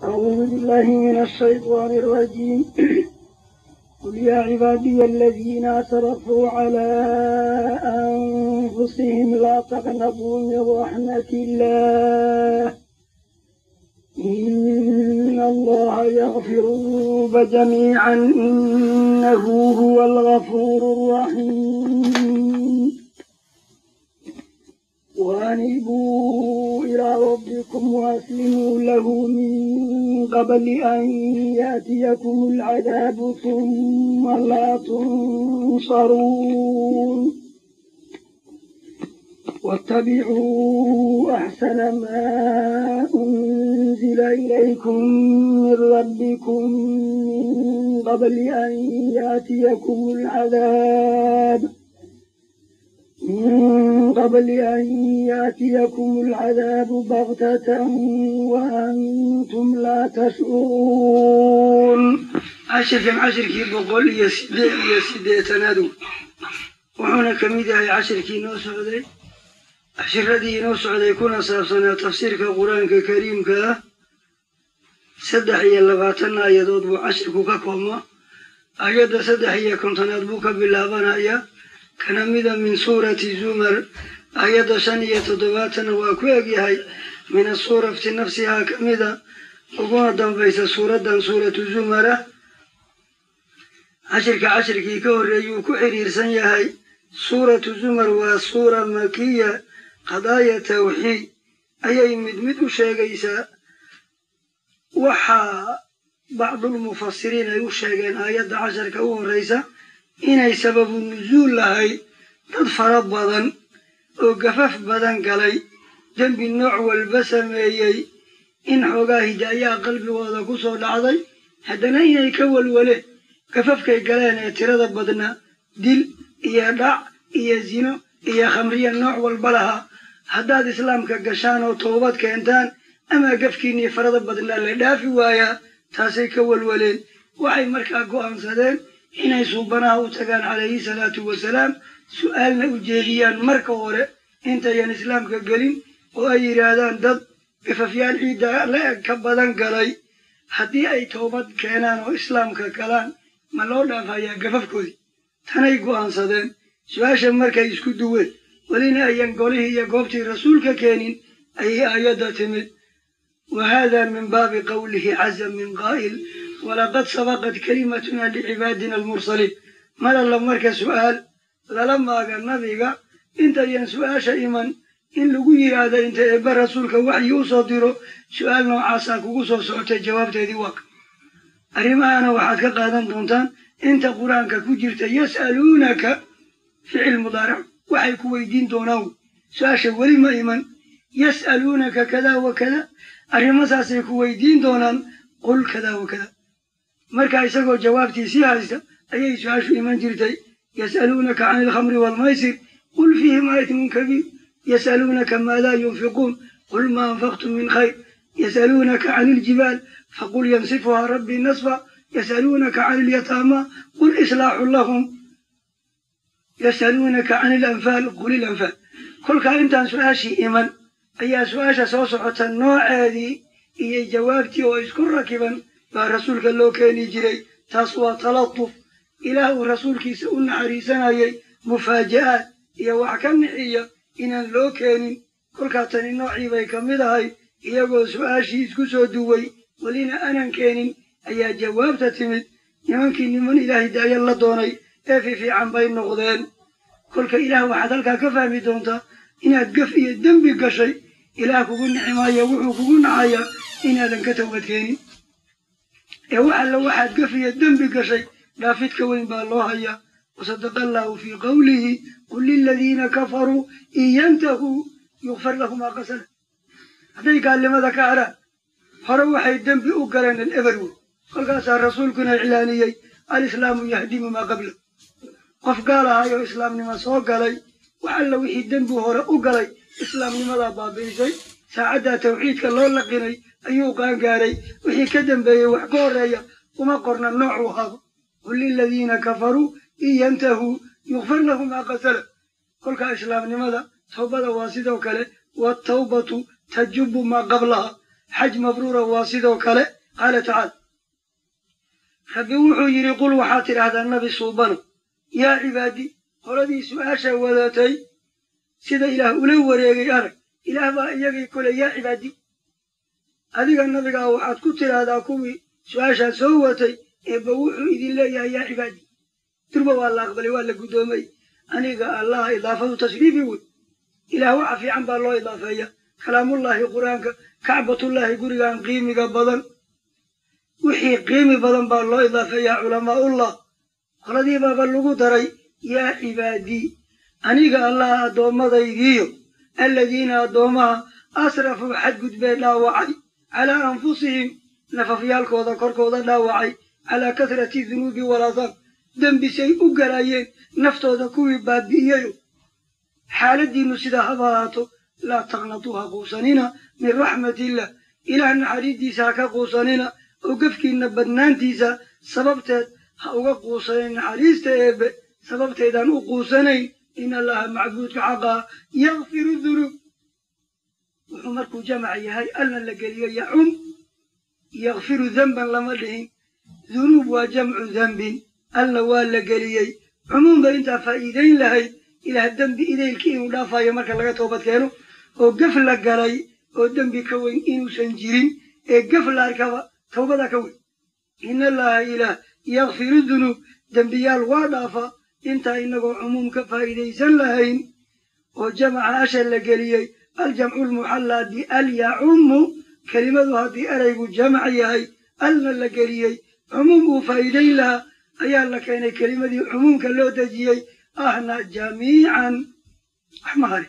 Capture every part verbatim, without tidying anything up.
أعوذ بالله من الشيطان الرجيم. قل يا عبادي الذين أسرفوا على أنفسهم لا تقنطوا من رحمة الله إن الله يغفر الذنوب جميعا إنه هو الغفور الرحيم. وأنيبوا إلى ربكم وأسلموا له من قبل أن يأتيكم العذاب ثم لا تنصرون. واتبعوا أحسن ما أنزل إليكم من ربكم من قبل أن يأتيكم العذاب من قبل أن يأتيكم العذاب بغتة وأنتم لا تشعرون. عشر كم عشر كي بقول يسدي يسدي تنادو وحنا كميدة عشر كي نوسعدي عشر ردي نوسعدي يكون أساسنا تفسير كقرآن كريم كا سدحية لباتنا يدود بعشر كوكاكوما أيضا سدحية كنت ندبوك باللابنا يا كنمدا من سورة زمر آيات شنية تدواتنا وأكوية من السورة في نفسها كمدا وقونا دنبيس سورة دن سورة زمر عشر كعشر كي كوريو كحرير سنية سورة زمر وسورة مكية قضايا توحيد أي مدمد شاقيسا وحا بعض المفسرين يشاقين آيات عشر كون ريسا inay sababu nuzuul lahay dad fara badan oo gafaf badan galay dembi nooc walba sameeyey in xoogaa hidaayaa qalbigooda ku soo dhacday haddana inay ka walwale gafafkay galeen ee tirada badnaa dil iyo dhac iyo zino iyo khamriya nooc walba lahaa haddaad islaamka gashaan oo toobad keentaan ama gafkiinnii farada badnaa la dhaafi waayaa taasay ka walwaleen waxay markaa go'aansadeen inay suubanaha u tagaan calayhi salaatu wasalaam su'aalna u jeediyaan marka hore intayan islaamka gelin oo ay yidhaahdaan dad gafafyaal ciidda la-eg ka badan galay haddii ay toobad keenaan oo islaamka galaan ma loo dhaafayaa gafafkoodii tanay go'aansadeen su-aasha markay isku duween welina ayan golihii iyo goobtii rasuulka keenin ayay aayadda timid wa haadaa min baabi qawlihi caza min qaa'il ولقد سبقت كلمتنا لعبادنا المرسلين ما لله مركز سؤال لما قال النبي انت ين سؤال شيئا إن لقي هذا انت إبا رسولك وحي يصدره سؤال نوعاساك وقصو سعوت الجواب تهدي واقع أريما أنا وحدك قادم دونتان انت قرآنك كجرت يسألونك فعل مضارع وحي كويدين دونه سؤال شوالي ما إيمان يسألونك كذا وكذا أريما ساسي كويدين دونان قل كذا وكذا marka isagoo jawaabtiisii haysta ayay su-aashu iman jirtay yas'aluunaka can alkhamri waalmaysir qul fiihima ithmun kabiir yas'aluunaka maadaa yunfiquun qul maa anfaqtum min khayr yas'aluunaka can iljibaal faqul yansifuhaa rabbii nasfa yas'aluunaka can ilyataama qul islaaxun lahum yas'aluunaka can ilanfaal qul ilanfaal kolkaa intaan su-aashii iman ayaa su-aasha soo socota nooceedii iyo jawaabtii oo isku rakiban baa rasuulka loo keeni jiray taas waa talatuf ilaah uu rasuulkiisa u naxariisanayay mufaaja'aad iyo wax ka nixiya inaan loo keenin kolkaa tani noocii bay ka mid ahay iyagoo su-aashii isku soo duway welina aanan keenin ayaa jawaabta timid nimankii niman ilaah hidaaya la doonay ee fiifiican bay noqdeen kolka ilaah waxaad halkaa ka fahmi doontaa inaad gaf iyo dembi gashay ilaah kugu nicimaayo wuxuu kugu nacayaa inaadan ka towbad keenin ee wax alla waxaad gafiya dembi gashay dhaafidka weyn baa loo hayaa wasadaqa allaahu fii qawlihi qul liladiina kafaruu in yantahuu yukfar lahum maa qad salaf hadday gaalnimada ka haraan hore waxay dembi u galeen al-eber wey kolkaasaa rasuulkuna iclaaniyey alislaamu yahdimu maa qabla qof gaal ahay oo islaamnimo soo galay wax alla wixii dembi hore u galay islaamnimadaa baabi'isay saacaddaa tawxiidka loo laqinay ayuu qaangaaray wixii ka dambeeyey wax ka horreeya uma qorna noocuu habo qul liladiina kafaruu in yantahuu yukfar lahum maa qad salaf kolkaa islaamnimada tawbada waa sidoo kale waatawbatu tajubu maa qablaha حج مبرورة واسدو كله قال تعالى ربي وحو يري قل وحاتر هذا النبي صوبنا يا عبادي قردي سؤاشا وذاتي سيدا إله أولو وريقي أرك إله ما إياقي كل يا عبادي هذه النبي قال وحات كتر هذا كوي سؤاشا سوتي إبوحو إذن الله يا عبادي تربى والله أقبلي والله قدومي أني قال الله إضافة تسريفي ود إله وعفي عن بالله إضافة كلام الله قرآنك كعبة الله قرآن قيمي قبضا وحي قيمي بدن بالله إضافة يا علماء الله قردي بابا اللغو دري يا عبادي أني قال الله أدوما ذيديو الذين أدوما أسرفوا حد قد لا وعي على أنفسهم نففيالك وذكرك وذا وعي على كثرة الذنوب والأذى ذنب سيء قرايين نفتو ذكوي بابييو حال الدين سيدا هباته لا تغنطوها قوسانينا من رحمة الله إلى أن حريدي ساكا قوسانينا وقفك إن بدنانتيسا سببت هاوغا قوسانين حريستا إيب سببت إذن أقوسانين إن الله معبودك عقا يغفر الذنوب وحمركو جمعي هاي ألنا لقليا يعم يغفر ذنبا لما لهين ذنوب وجمع ذنب ألنا والا قليا عموما إنت فائدين لهي إلى الذنب إليه الكئم لا فايا مركا لغا توبت كانوا وقفل لقلي والذنب كوين إنو سنجرين قفل لاركوا توبة كوين إن الله إله يغفر الذنوب ذنبيال وادافا إنت إنه عموم كفائدين سن لهين وجمع أشل لقليا الجمع المحلى بأل يعم كلمة هذه أريب جمع يهي ألنا لقليا عموم فائدين لها أيال لكين كلمة عموم كاللو تجيي أهنا جميعا أحمهاري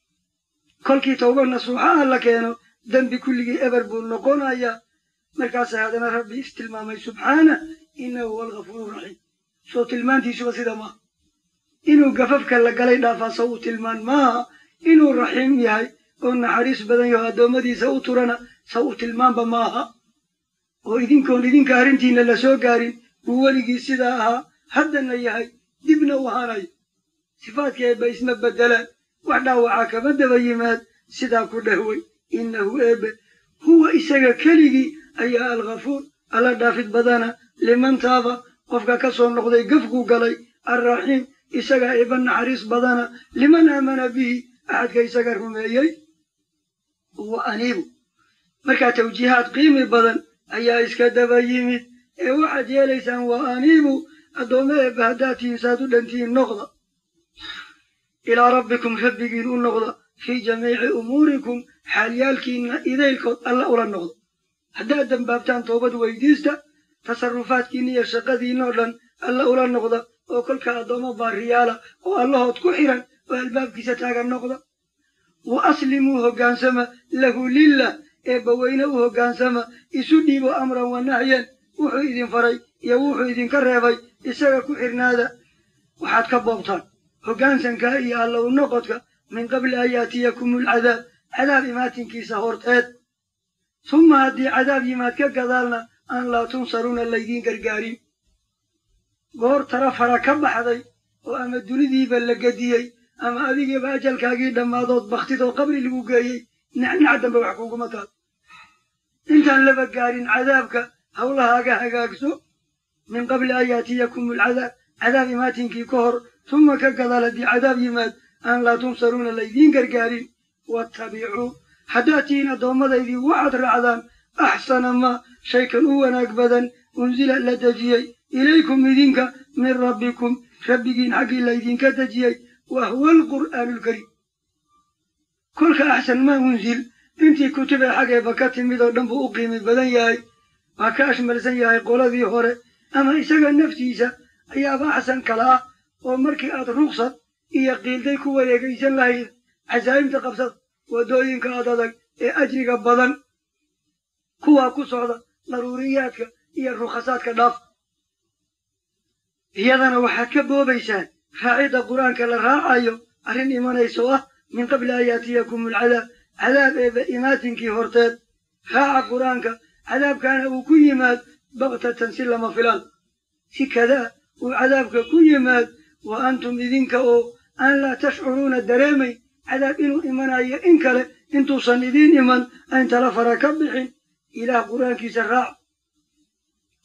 كل كي توبة نصوحا لكينو ذنب كل إبر بلنقون أيا مركز هذا ربي استلمامي سبحانه إنه هو الغفور الرحيم صوت المان تيسو بسيطة ما إنه قففك لقلي دافا صوت المان ما إنه الرحيم يهي قلنا حريص بدن يهدو مدي صوترنا صوت المان بماها وإذن كون إذن كارنتين للسو قارن ووليقي سداها هدنا يهي دبنا وهاني صفات كيبا اسم بدلا وحدا وعاك مدى بيمات سدا كلهوي إنه إيب هو إساق كليقي أي الغفور على دافت بدانا لمن تابا قفك كسون نقضي قفقو قلي الرحيم إساق إيبان حريص بدانا لمن آمن به أحد كيساق رميي هو أنيب مركا توجيهات قيمة بدن أي إسكاد بيمت إيه واحد يليسان وأنيب أدومي بهداتين سادو دانتين نقضة إلى ربكم خبقين النقضة في جميع أموركم حاليالكين إذيلكم الله أولا النقضة حتى أدن بابتان توبة ويديستا تصرفات كينية شقذي نولا الله أولا النقضة وكل كأدوم باريالا والله تكحرا والباب كيستاق النقضة وأسلموه قانسما له لله إبوينوه قانسما إسديبوا أمرا ونحيا وحو إذن فري يوحو إذن كرهبي إساق كحرنادا وحاد كبابتان وقانسا كايا الله النقضة من قبل أن يأتيكم العذاب عذاب ماتن كيسا هورتات ثم هدي عذاب ماتك كذالنا أن لا تنصرون الليدين كرقارين غور ترفر كبحضي وأما الدولي بلقديي أما أذيك بأجل كاقيد لما ضوط بختيط القبر اللي بوقايي نحن عدم بوحكوك مطال انتان لبقارين عذابك هولها قاقاقسو من قبل أن يأتيكم العذاب عذاب ماتن كي كهر ثم كذال دي عذاب مات أن لا تنصرون الليدين كرقارين واتبعوا حداتين دوما ذي وعد رعدان أحسن ما شيكا أولا أكبدا أنزل لدجيي إليكم مذينك من ربكم ربكين حق الليدين كدجيي وهو القرآن الكريم كلك أحسن ما أنزل انتي كتب حقا بكات ميدو دنبو أقيم بدن ياي وكاش مرسن ياي قولا ذي هوري أما إساق النفتيسة أيها أحسن كلا ومركي آت رخصة إيا قيل دي كوا يقيسن لاهي عزائم تقبصت ودوين كآتاتك إيا أجرق بدن كوا كسعودة ضرورياتك إيا الرخصات كداف إيادنا وحكبوا بيسان فاعد القرآن كالراعيو أرين إيمان يسوه من قبل آياتيكم العذاب عذاب إيماتين كي هورتات راع القرآن عذاب كان وكي مات بغتة سلم فلان سكذا وعذابك كي مات وأنتم إذنك أو أن لا تشعرون الدرامي عذاب إنو إيمان أي إنك إنتو صندين إيمان أنت لفرك بحين إلى قرآن كي سراع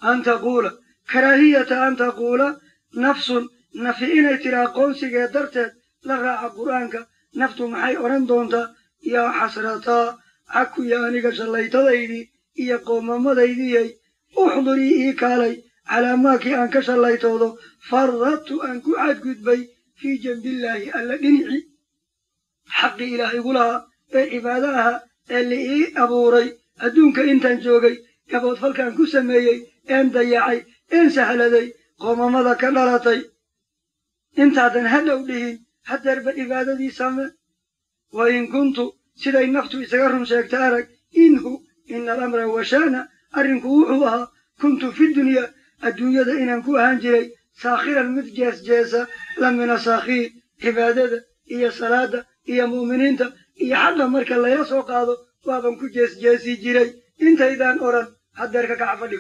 أن تقول كراهية أن تقول نفس نفئنا ترى قوسك درتت لراع قرآنك نفت محي أرندونتا يا حسرتا عكو يانيك شليت ذيدي إيا قوم مذيدي أحضري إيكالي على ماكي أنك شليت ذو فرطت أنك عدقد بي في جنب الله ألا دنعي حق إلهي قلها عبادها اللي إيه أبوري أدونك إنت جوغي كبوت فالكان كسميي إن ضيعي إن سهلدي قوم مذا كلالتي إنت عدن هلو به حتى رب عبادتي سامة وإن كنت سيدي النفط إسقرهم سيكتارك إنه إن الأمر وشانا أرنكوحها كنت في الدنيا الدنيا دا إنكو هانجري ساخر المتجاس جاسا لمن ساخي عبادة إيا صلاة إيا مؤمنين إيا حدا مركا لا يسوق هذا وابن كو جاس جاسي جري إنت إذا أوران حدرك كعفلك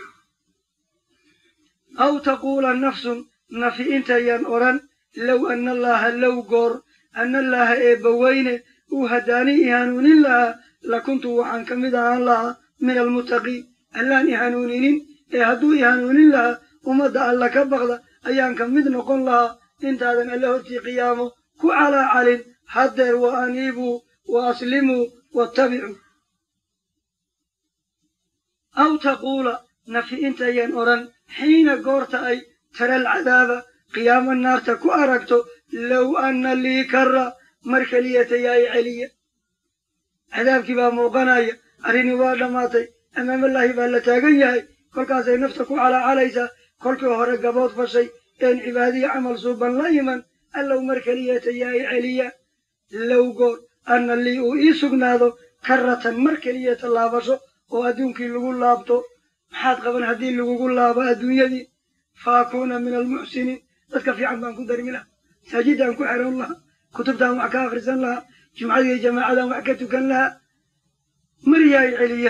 أو تقول النفس نفي إنت ين أوران لو أن الله لو قر أن الله إبوين وهداني إهانون الله لكنت وحن كمدا الله من المتقين ألا إهانونين إهدو إهانون الله ومدى الله كبغض أيان كمد نقول الله إنت هذا الله في قيامه كو على علم حدر وأنيبوا وأسلموا واتبعوا أو تقول نفي إنت ين أوران حين قرت أي ترى العذاب قيام النار تكو أركتو لو أن لي كرة مركلية يا عليا عذاب كبا موقنايا أريني وادماتي أمام الله بالتاقيا كل كاسي نفتكو على عليسا كل كهر قبوط فشي إن عبادي عمل صوبا لايما ألو مركلية يا عليا لو قول أن اللي أئيسقناذو كرة مركلية الله بشو وأدونك اللي لابتو حاد قبل هدين اللي قول لابا الدنيا دي فأكون من المحسنين dadka fiican baan ku darmi laha masaajidaan ku xeran laha kutubtaan wax ka akhrisan laha jumcada iyo jamaacadan wax ka tukan laha mariyaay celiya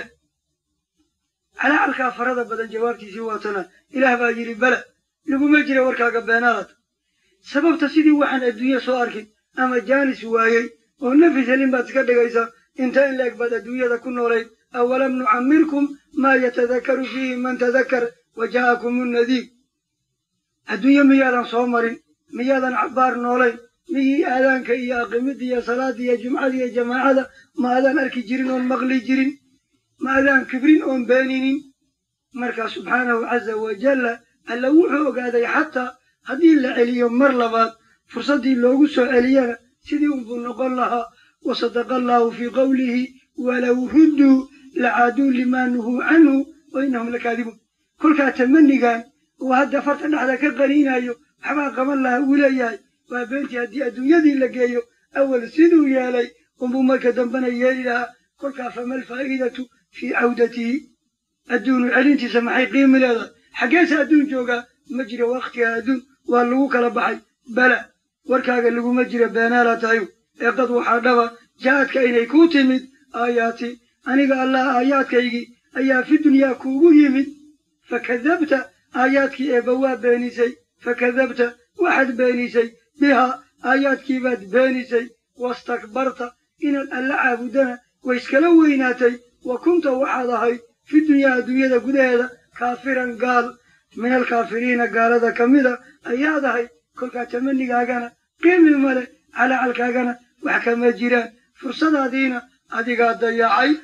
calacalkaa farada badan jawaabtiisii waatana ilaah baa yidhi bala laguma jira warkaaga beenaalad sababta sidii waxaan adduunya soo arkin ama jaanis waayey oo nafis helin baad iska dhigaysaa inta in la eg baad adduunyada ku noolayd awalam nucammirkum maa yatadakaru fiihi man tadakar waja'akum nnadiir الدنيا ميادان صومرين ميادان عبار نولين مي آذان كي أقيمت يا صلاة يا جمعة يا جماعة ما آذان أركي جرين أون مغلي جرين ما آذان كبرين أون بانين مركا سبحانه عز وجل اللوحو قادي حتى هذه اللي مرلبات فرصدي اللوغو سؤاليانا سيدي أنفو نقول لها وصدق الله في قوله ولو ردوا لعادوا لما نهوا عنه وإنهم لكاذبون كل كاتمني قال وهذا فرطنا على كقرين أيو حما قمن الله ولاياي وبنتي هدي الدنيا دي لقيو أول سيدو يالي ومما كدنبنا يالي لها كل فما الفائدة في عودته الدون العلين تسمحي قيم لها حقاس الدون جوغا مجرى وقتها الدون واللوك لبحي بلا وركاق اللقو مجرى بانالا تايو اقض وحادوا جاءتك إني كوتمد آياتي أني قال الله آياتك إيجي أيا في الدنيا كوبو يمد فكذبت آياتك إبوا بانيسي فكذبت واحد بانيسي بها آياتك باد بانيسي واستكبرت إن الألا عابدنا وإسكالويناتي وكنت وحدهي في الدنيا الدنيا قدها كافرا قال من الكافرين قال هذا كمذا أيادهي كل كاتمني قاقنا قيم الملك على عالكاقنا وحكم الجيران فرصة دينا هذه قاد ضياعي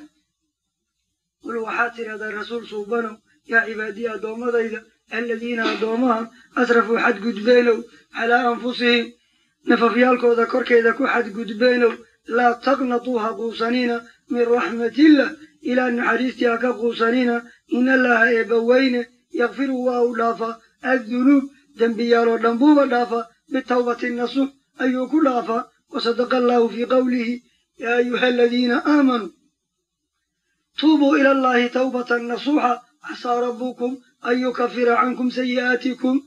والوحاتر هذا الرسول صوبانه يا عبادي أدوما ذيدا الذين أدومهم أسرفوا حد قدبينه على أنفسهم نففيالكو ذكر كيدا كو حد قدبينه لا تقنطوها قوسانين من رحمة الله إلى أن حديثتها كقوسانين إن الله إبوين يغفر الله لافا الذنوب ذنبيالو دنبوبا لافا بالتوبة النصوح أيوكو لافا وصدق الله في قوله يا أيها الذين آمنوا توبوا إلى الله توبة نصوحا عسى ربكم أن يكفر عنكم سيئاتكم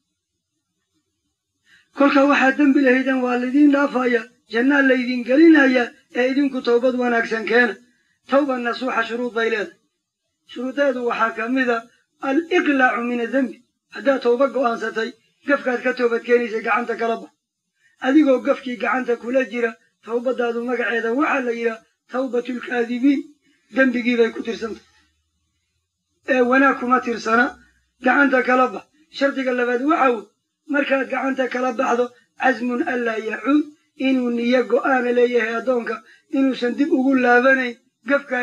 كل واحد ذنب الهيدان والذين لا فايا جنة الذين قلنا يا أيدينكم توبة ونكسن كان توبة نصوحة شروط ضيلات شروطات وحاكم إذا الإقلاع من الذنب هذا توبة وأنستي قفكات كتوبة كنيسة قعنتك ربا أذيقوا قفكي قعنتك كل جرة توبة دادو مقعدة وحاليرا توبة الكاذبين ذنبي بي كتر سنت وناكو ما ترسنا gacanta kala bax shardiga labaad waxaw markaad gacanta kala baxdo casmun allaa yacuud inuu niyo go'aana leeyahay addoonka inuusan dib ugu laabanayn gafkan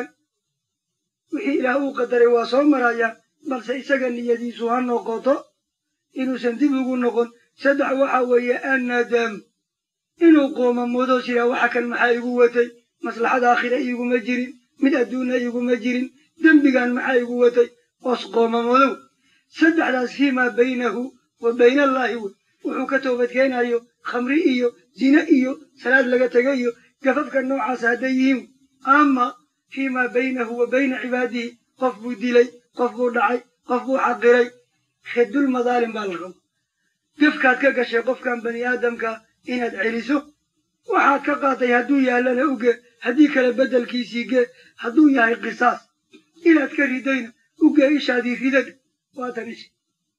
wixii ilaah uu qadaray waa soo marayaan balse isaga niyadiisu ha noqoto inuusan dib ugu noqon saddex waxa weeye annadaam inuu qoomamoodo siraa waxa kan maxaa igu watay maslaxada aakhira iiguma jirin mid adduunna iiguma jirin dembigan maxaa igu watay hoos qoomamoodow saddexdaas fiimaa baynahu wa bayna allaahi wey wuxuu ka toobadkeenayo khamri iyo zine iyo salaad laga tegay iyo gafafka noocaas hadday yihiin ama fiimaa baynahu wa bayna cibaadihi qof buu dilay qof buu dhacay qof buu xaqiray khidul madaalim baa la rabo gafkaad ka gashay qofkan bani aadamka inaad celiso waxaad ka qaatay hadduu yaallana uge haddii kale beddelkiisii gee hadduu yahay qisaas inaad ka ridayna ugee ishaadii ridada waatan ishi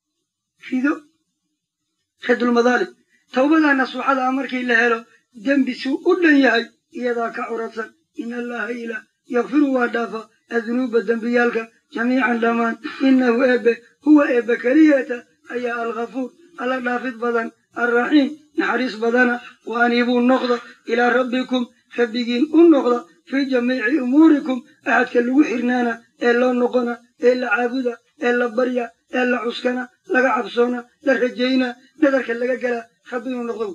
rido khidulmadaalim tawbadaa nasuuxada ah markii la helo dembi suu u dhan yahay iyadaa ka curadsan in allaha ilaah yakfiru waa dhaafa adunuuba dembiyaalka jamiican dhammaan innahu eebbe huwa eebbe keliyata ayaa alghafuur alla dhaafid badan alraxiim naxariis badana wa aniibuu noqda ilaa rabbikum rabbigiin u noqda fii jamiici umuurikum axadka lagu xirnaana ee loo noqona ee la caabuda ee la barya ee la cuskana laga cabsoona la rajayna nadarka laga galaa rabbi inuu noqdo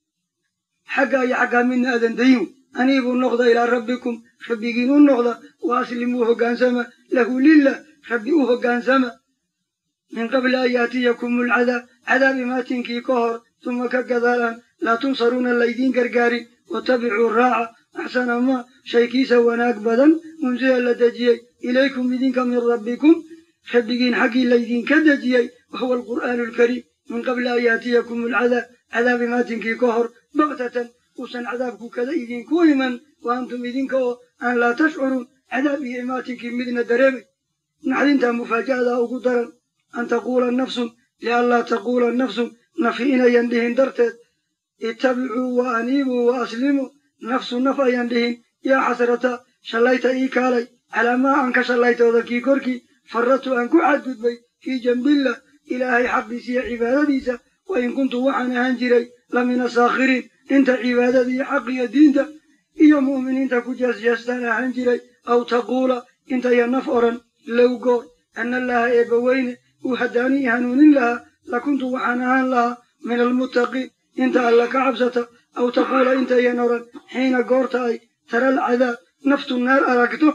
xaggaa iyo xaggaa midna aadan dayin aniibuu noqda ilaa rabbikum rabbigiin u noqda wa aslimuu hoggaansama lahu lilah rabbi u hoggaansama min qabli an yaatiyakum alcadaab cadaab imaatinkii ka hor tuma ka gadaalaan laa tunsaruuna laydiin gargaarin watabicuu raaca axsana maa shaykiisa wanaag badan unsila la dejiyey ilaykum idinka min rabbikum rabbigiin xaggii laydinka dejiyey wahuwa alqur'aanu alkariim min qabli an yaatiyakum alcadaab cadaab imaatinkii ka hor baktatan uusan cadaabku kada idinku iman wa antum idinka oo aan laa tashcuruun cadaab iyo imaatinkii midna dareemay naxdintaa mufaaja'adaa ugu daran an taquula nafsun lianlaa taquula nafsun nafi inayan dhihin darteed ittabicuu wa aniibuu wa aslimuu nafsu naf ayan dhihin yaa xasrata shallayta ii kaalay calaa maa aan ka shallaytooda kii korkii farratu aan ku xadgudbay fii jambillah ilaahay xaqiisa iyo cibaadadiisa wa in kuntu waxaan ahaan jiray la mina saakhiriin inta cibaadada iyo xaqiyo diinta iyo mu'miniinta ku jeesjeestaan ahaan jiray aw taquula intaya naf odhan low goor ana allaha eebbaweyne uu haddaanii hanuunin lahaa lakuntu waxaan ahaan lahaa min almuttaqiin inta alla ka cabsata aw taquula intayan odhan xiina goorta ay tara alcadaab naftu naar aragto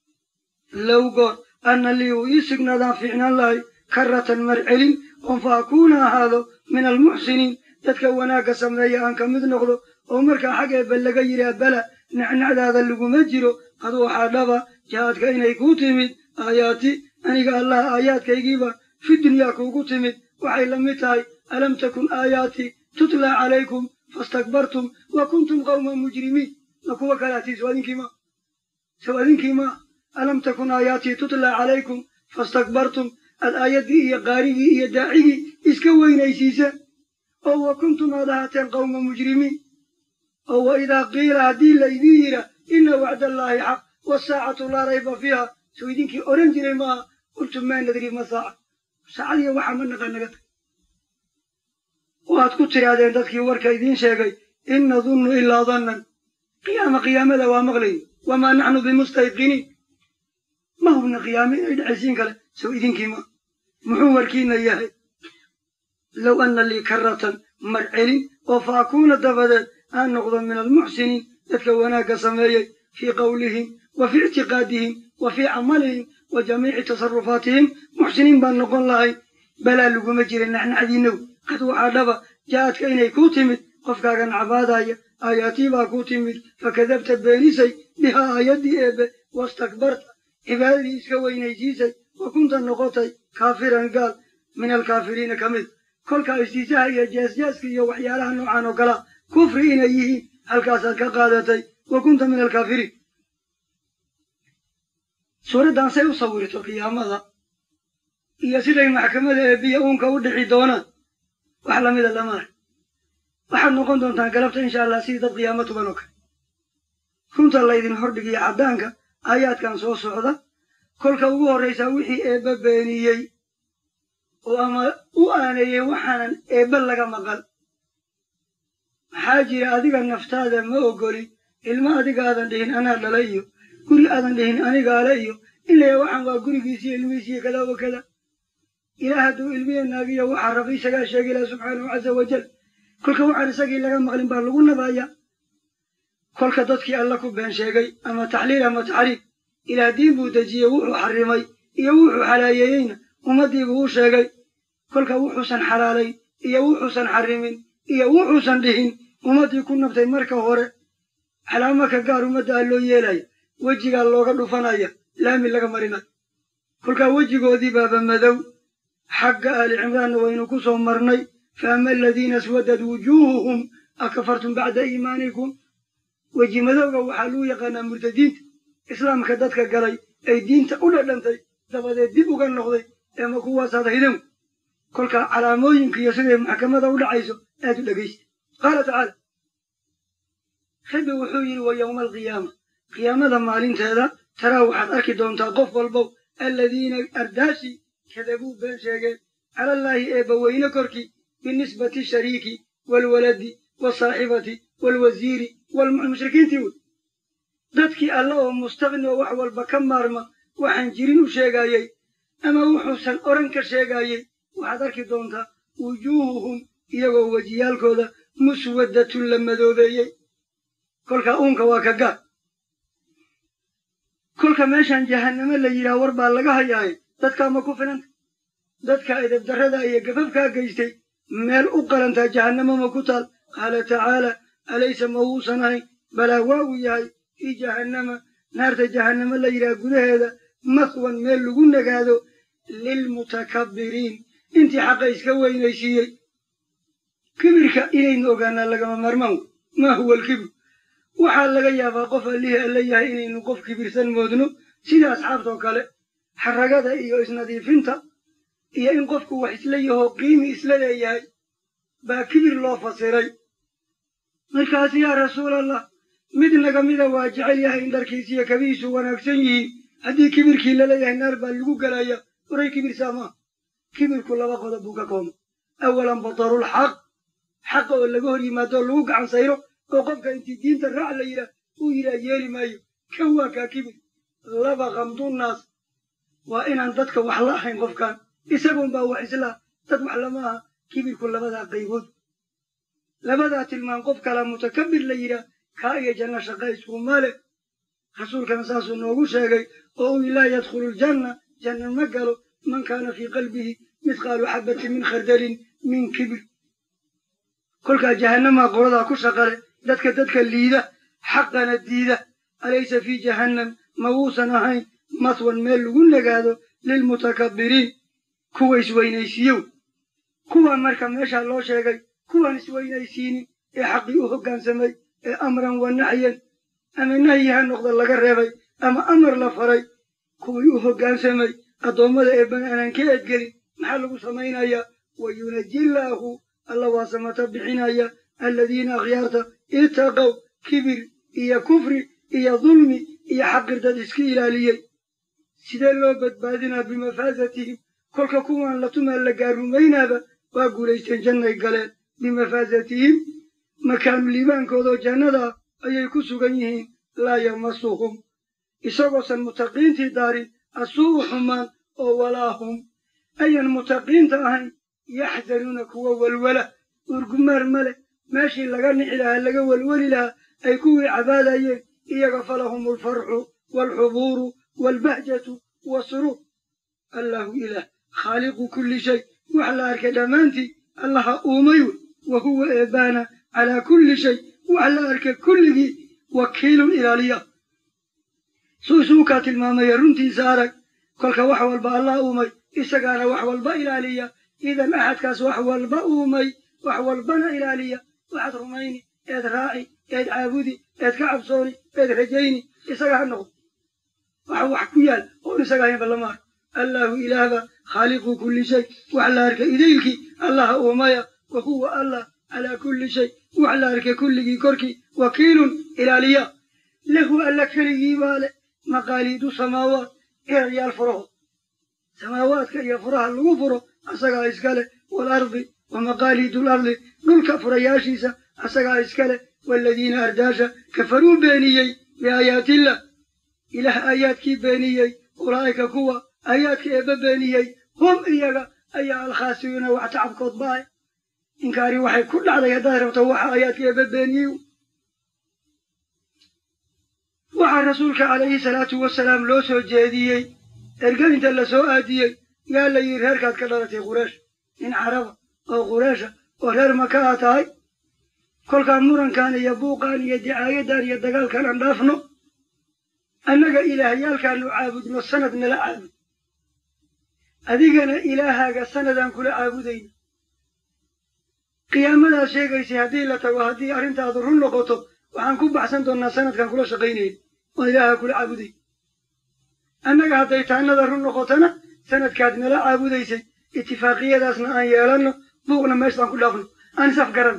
low goor anna lii uu ii signaadaan fiicnaan lahay karratan marcelin oon fa akuuna ahaado min almuxsiniin dadka wanaagga sameeya aan ka mid noqdo oo markaa xag eebba laga yidhaah bala nacnacdaada laguma jiro qad waxaa dhaba jahaadka inay kuu timid aayaati aniga allah aayaadkaygiiba fi dunyaa kuugu timid waxay la mid tahay alam takun aayaatii tutlaa calaykum fastakbartum wa kuntum qawman mujrimiin ma kuwa kalaatiis waadinkii maa sawaadinkii maa alam takun aayaatii tutlaa calaykum fastakbartum aad aayaddii iyo qaarigii iyo daacigii iska weynaysiiseen oo wa kuntum aad ahaateen qawma mujrimiin oo wa idaa qiila haddii laydin yidha ina wacdallaahi xaq wasaacatu laa rayba fiiha soo idinkii odhan jiray maaha qultum maa nadri ma saaca saacadiyo waxa ma naqa naga tag waad ku tidhaahdeen dadkii warka idiin sheegay in nadunnu ilaa dannan qiyaama qiyaamada waa maqlayn wamaa naxnu bimustayqiniin ma hubna qiyaame inay dhexaysiin kale sow idinkii ma muxuu warkiina yahay low anna lii karratan marcelin oo fa akuuna dabadeed aan noqdo min almuxsiniin dadka wanaagga sameeyey fii qawlihim wa fii ictiqaadihim wa fii camalihim wa jamiici tasarufaatihim muxsiniin baan noqon lahay balaa laguma jira nacnacdiinow qad waxaa dhaba jaadka inay kuu timid qofkaagan cabaadaya aayaatii baa kuu timid fakadabta beenisay bihaa aayaddii eebbe wastakbarta cibaadadii iska weynaysiisay wa kunta noqotay kaafiran gaal min alkaafiriina ka mid kolkaa istiisaha iyo jeesjeeska iyo waxyaalaha noocan oo kalea kufri inay yihiin halkaasaad ka qaadatay wa kunta min alkaafiriin suuraddan say u sawirto qiyaamada iyo siday maxkamada eebbiya uunka u dhici doonaan wax lamida lama arag waxaad noqon doontaan galabta insha allah sidii dad qiyaamo tuban oo kale runta laydin hordhigiyo caddaanka aayaadkan soo socda kolka ugu horraysaa wixii eebba beeniyey وأما وأنا يوحنا إبلغ مقال حاجة أديك النفتاد ما أقولي ilma adiga aadan dhihin anaa dhalayo guri aadan dhihin aniga alayo ilaa waxaan waa gurigiisii ilmihiisii kada wa kada ilaah hadduu ilmiya naagiya waxaa rabay isagaa sheegay ilaah subxaanahu caza wajal kolka waxaan isagii laga maqlin baa lagu nabaaya kolka dadkii alla ku been sheegay ama taxliil ama taxriim ilaah diin buu dejiyey wuxuu xarimay iyo wuxuu xalaayeeyeyna ummaddii buu u sheegay kolka wuxuusan xalaalayn iyo wuxuusan xarimin iyo wuxuusan dhihin ummaddii ku nabtay marka hore calaamaka gaar ummadda loo yeelaya wejigaa looga dhufanaya laami laga marinayo kolkaa wejigoodii baaba madow xagga aali cimraanna waynu ku soo marnay faama aladiina aswadad wujuuhuhum akafartum bacda iimaanikum weji madowga waxaa luu yaqaanaa murtadiinta islaamka dadka galay ay diinta u dhadhantay dabadeed dib uga noqday eema kuwaasaad hidan kolkaa calaamooyinka iyo siday maxkamada u dhacayso aad u dhegaysta qaala tacaala rabbi wuxuu yidhi wa yowma alqiyaama qiyaamada maalinteeda taraa waxaad arki doontaa qof walbow aladiina ardaashii kadabuu been sheegeen calallaahi eebbaweyne korkii binisbati shariiki waalwaladi waalsaaxibati waalwasiiri walmushrikiintii wey dadkii alla oo mustaqni oo wax walba ka maarma waxaan jirin u sheegaayey ama wuxuusan odhan ka sheegaayey waxaad arki doontaa wujuuhuhum iyagoo wejiyaalkooda muswaddatun la madoobeeyey kolka uunka waa ka gaar kolka meeshaan jahannamo la yidhaah war baa laga hayaaye dadkaa ma ku filanta dadka edabdarrada iyo gafafkaa geystay meel u qalantaa jahannamo ma ku taal qaala tacaala alaysa ma wuusan ahayn balaa waa uu yahay fii jahannama naarta jahannamo la yidhaah gudaheeda mahwan meel lagu nagaado lilmutakabbiriin intii xaqa iska weynaysiiyey kibirka inaynu ogaanaa lagama maarmaan wey maa huwa alkibir waxaa laga yaabaa qof allihii alla yahay inaynu qof kibirsan moodno sida asxaabtoo kale xaragada iyo isnadiifinta iyo in qofku wax isla yahoo qiimi isla leeyahay baa kibir loo fasiray markaas yaa rasuulallah mid naga mida waa jecel yahay in dharkiisa iyo kabihiisu wanaagsan yihiin haddii kibirkii laleeyahay naar baa lagu gelaya oray kibirsaa maaha kibirku laba qodob buu ka kooma awalan batarulxaq xaqa oo laga hor yimaadoo lagu gacan sayro oo qofka intii diinta raac la yidhaah uu yidhaah yeeli maayo kan waa kaa kibir laba kamdunaas waa inaan dadka wax la ahayn qofkan isagun baa wax islaa dad wax lama aha kibirku labadaa qaybood labadaa tilmaan qof kala mutakabbir la yidhaah kaa iyo janno shaqa iskuma leh rasuulkana saasuu noogu sheegay oo uu laa yadkhulu ljanna janna ma galo man kaana fii qalbihi mithqaalu xabbatin min khardalin min kibir kolkaa jahannamaa qoladaa ku shaqale dadka dadka liida xaqana diida alaysa fii jahannam ma wuusan ahayn maswan meel lagu nagaado lilmutakabbiriin kuwa isweynaysiiyow kuwa marka meeshaa loo sheegay kuwaan isweynaysiinin ee xaqii u hoggaansamay ee amran wa naxyan ama nahyi ha noqda laga reebay ama amar la faray kuwii u hoggaansamay addoommada ee bani aanan ka eedgelin maxaa lagu samaynayaa wa yunajillaahu alla waa samata bixinaya aladiina akhyaarta itaqow kibir iyo kufri iyo dulmi iyo xaqir dad iska ilaaliyey sidee loo badbaadinaa bimafaasatihim kolka kuwaan la tumaa la gaarumaynaaba waa guulaysteen jannay galeen bimafaasatihim makaanu liibaankoodoo jannada ayay ku sugan yihiin laa yamasuhum isagoosan mutaqiintii daarin asuu'u xumaan oo walaa hum ayan mutaqiinta ahayn yaxzanuuna kuwa walwala urgumaar ma leh meeshii laga nixi lahaa laga welweli lahaa ay kuwii cabaadayeen iyaga falahum alfarxu waalxubuuru waalbahjatu wasuruur allahu ilaah khaaliqu kulli shay wax la arkay dhammaantii allaha uumay wey wa huwa eebbaana calaa kulli shay wax la arkay kulligii wakiilun ilaaliya suu isuukaa tilmaamaya runtiisa arag kolka wax walba allah uumay isagaana wax walba ilaaliya idan axadkaas wax walba uumay wax walbana ilaaliya waxaad rumayni eed raaci eed caabudi eed ka cabsooni eed rajayni isaga ha noqdo waxa wax ku yaal oon isaga haynba lama arko allahu ilaahba khaaliqu kulli shay wax la arkay idaylkii allaha uumaya wa huwa allah calaa kulli shay wax la arkay kulligii korkii wakiilun ilaaliya lahu alla keligii baa leh maqaaliidu samaawaat erayaal furahood samaawaadka iyo furaha lagu furo asagaa iskale waalardi wamaqaalidu lardi dhulka furayaashiisa asagaa iskale waaladiina ardaasha kafaruu beeniyey biaayaatillah ilaah aayaadkii beeniyey ulaa'ika kuwa aayaadka eebba beeniyey hum iyaga ayaa alkhaasiruuna wax tacabkood baaya inkaari waxay ku dhacday haddaad rabto waxa aayaadka eebba beeniyey waxaa rasuulka calayhi salaatu wasalaam loo soo jeediyey ergelinta la soo aadiyey yaa la yidhi reerkaad ka dhalatay qureesh nin caraba oo qureesha oo reer maka a tahay kolkaan murankan iyo buuqaan iyo dicaayadan iyo dagaalkan aan dhaafno annaga ilaahyaalkaanu caabudno sanad nala caabud adigana ilaahaaga sanadaan kula caabudayna qiyaamadaad sheegaysay haddii la tago haddii arrintaadu run noqoto waxaan ku baxsan doonnaa sanadkan kula shaqaynayn oon ilaaha kula caabuday annaga hadday taannada run noqotona sanadkaad nala caabudaysay itifaaqiyadaasna aan yeelanno buuqna meeshaan ku dhaafno aan isaf garan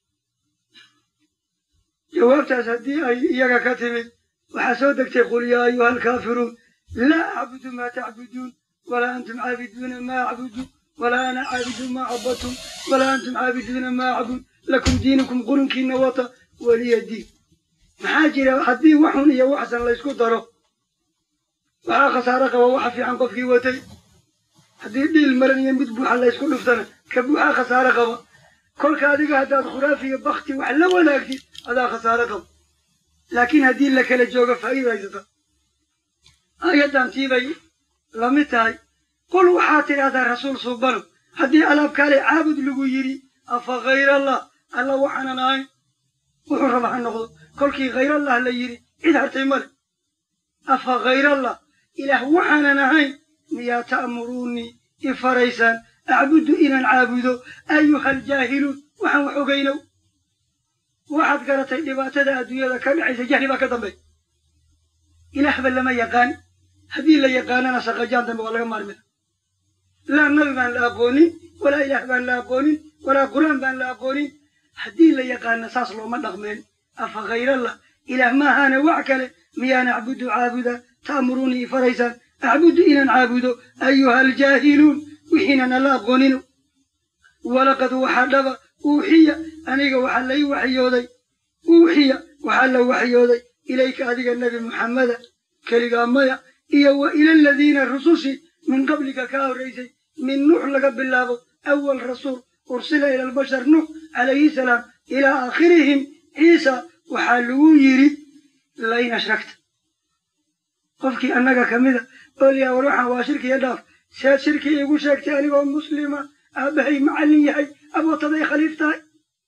jawaabtaas haddii ay iyaga ka timid waxaa soo degtay qul yaa ayuha alkaafiruun laa acbudu maa tacbuduun walaa antum caabiduuna maa acbudu walaa ana caabidu maa cabadtum walaa antum caabiduuna maa acbud lakum diinukum qurunkiina wata weliya diin maxaa jira haddii waxun iyo waxsan laysku daro waxaa khasaaro qaba waxa fiican qofkii watay haddii dhiil maran iyo mid buuxa laysku dhuftana ka buuxaa khasaaro qaba kolka adiga haddaad khuraafi iyo bakti wax la wadaagtid adaa khasaaro qaba laakiin haddii la kala joogo faa'iida haysata aayaddan tiibay la mid tahay qul waxaad tidhaahdaa rasuul suubano haddii alaabkaale caabud lagu yidhi afa khayrallah alla waxaanan ahayn wuxuu raba ha noqdo kolkii khayrallah la yidhi cid hartay male afa khayrallah ilaah waxaanan ahayn miyaa ta'muruunii i faraysaan acbudu inaan caabudo ayuha aljaahiluun waxaan wax ogaynow waxaad garatay dhibaatada adduunyada ka dhacaysa jahli baa ka dambeey ilaahba lama yaqaan haddii la yaqaanana shaqajaan dambe waa laga maarmida laa nabi baan la aqoonin walaa ilaah baan la aqoonin walaa qur'aan baan la aqoonin haddii la yaqaana saas looma dhaqmeen afa khayrallah ilaah maahaana wax kale miyaan acbudu caabuda ta'muruunii i faraysaan acbudu inaan caabudo ayuha aljaahiluun wixiinan alla aqoonino walaqad waxaa dhaba uuxiya aniga waxaa lai waxyooday uuxiya waxaa la waxyooday ilayka adiga nebi muxammeda keligaa maya iyo wa ila aladiina rusushi min qablika kaa horraysay min nuux laga bilaabo awal rasuul ursila ila albashar nuux calayhi salaam ilaa aakhirihim ciisa waxaa lagu yidhi lain ashragta qofkii annaga ka mida oo liyaa war waxaan waa shirkiya dhaaf seed shirki iigu sheegtay anigoo muslima aabbahay macallin yahay abootaday khaliif tahay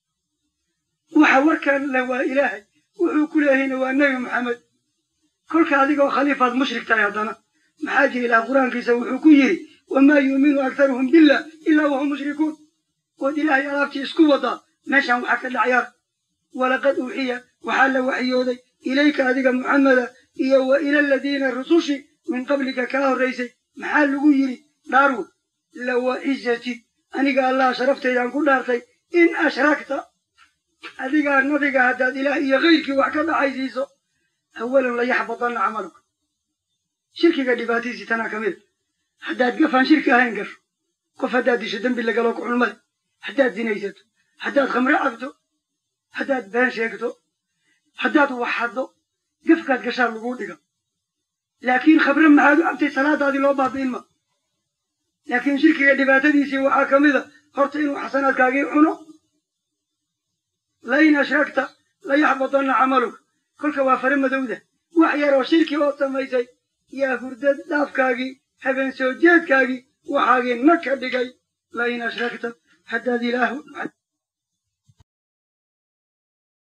waxa warkan leh waa ilaahay wuxuu ku leehayna waa nebi maxamed kolka adigoo khaliifaad mushrik tahay haddana maxaa jira ilaah qur-aankiisa wuxuu ku yidhi wamaa yuuminu aktaruhum billah ilaa wahum mushrikuun ood ilaahay alaabtii isku wadaa meeshaan waxaa ka dhacyaar walaqad uuxiya waxaa la waxyooday ilayka adiga muxameda iyo wa ila aladiina rusushi min qablika kaa horraysay maxaa lagu yidhi dhaarwo lawa cizati aniga allah sharaftaydan ku dhaartay in ashragta adigaa nabiga haddaad ilaah iyo kayrkii wax ka dhaxaysiiso awalan layaxbadanna camaluka shirkiga dhibaatadiisii tanaa ka mida haddaad gafaan shirki ahayn gasho qof haddaad disho dembi lagaloo ku xulmada haddaad zinaysato haddaad khamre cabto haddaad been sheegto haddaad waxaddo gafkaad gashaa laguu dhiga laakiin khamre maxaad u cabtay salaadaadii loo baabi'in ma laakiin shirkiga dhibaatadiisii waxaa ka mida horta inuu xasanaadkaagii cuno lain ashragta layaxbadanna camaluka kolka waa fare madowda wax yaroo shirki oo samaysay yaa hurdad dhaafkaagii habeen soo jeedkaagii waxaagii na ka dhigay lain ashragta haddaad ilaah